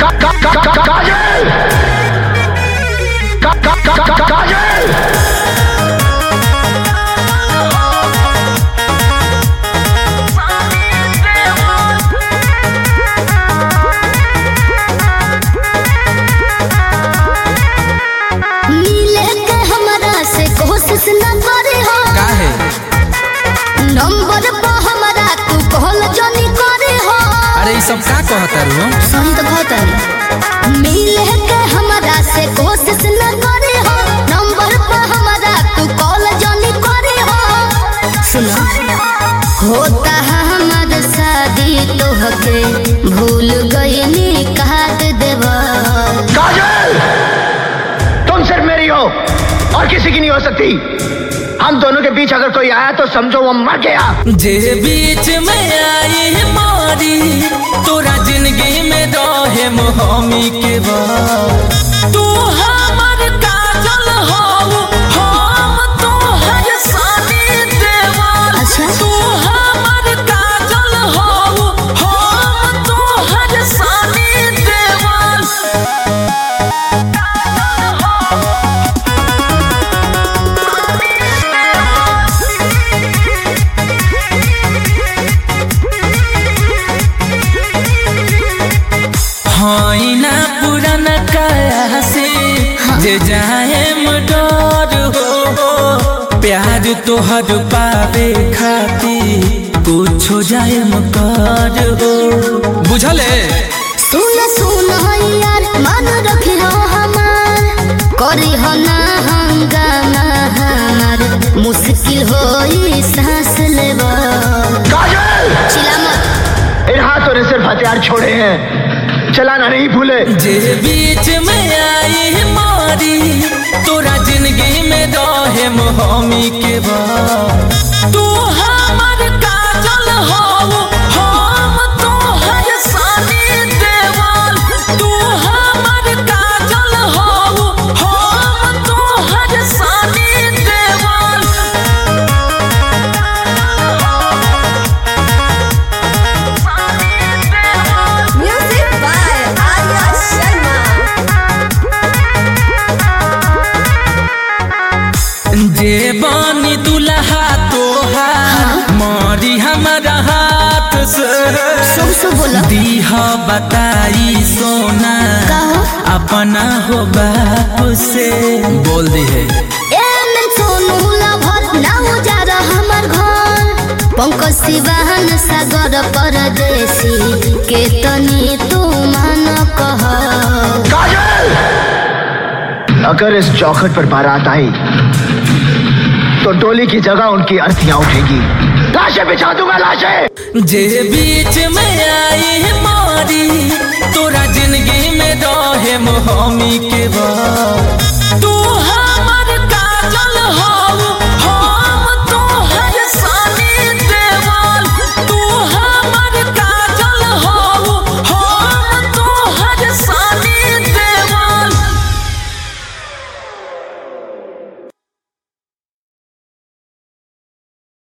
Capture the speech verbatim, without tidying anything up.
सब का कहता रू सही तो कहता मिले के हमरा से कोशिश न करे हो नंबर पर हमरा तू कॉल जानी करे हो सुनो होता हमार शादी तोहके भूल गईनी काट देवा काजल तुम सिर्फ मेरी हो और किसी की नहीं हो सकती। हम दोनों के बीच अगर कोई आया तो समझो वो मर गया। जे बीच में आई मारी तोरा जिंदगी में रहे हमी के बाद तू हमर काजल हो हम तोहर सानी देवल। अच्छा तू हमर काजल हो हम तोहर सानी देवल। हाँ ना पुराना काया से जे जाए डर हो प्यार तोहर पावे खाती कुछ जाए मकर हो बुझल है। सुन सुन यार मन रखियो हमार करी हो ना हंगामा हमार मुश्किल होई सांस लेवा। काजल चिल्ला मत इन हाथों ने सिर्फ हथियार छोड़े हैं चलाना नहीं भूले। जे बीच में आई मारी तोरा जिंदगी में रहे हमी के बाद तू हमर काजल हो हम तोहर सानी देवल। तू हमर काजल हो हम तोहर सानी देवल। Music by Arya Sharma. जे बानी दुल्हा तोहार मारी हमारा हाथ से सब सब बोला दीहा बताई सोना अपना हो बाप से बोल दी है। एमन सोनू लभर ना उजारा हमर घर पंकज शिवान सागर परदेसी के तनी तू मान कह। काजल अगर इस चौखट पर बारात आई तो डोली की जगह उनकी अर्थियां उठेगी। लाशें बिछा दूंगा लाशें। जे बीच में आई मारी तोरा जिंदगी में रहे हमी के बाद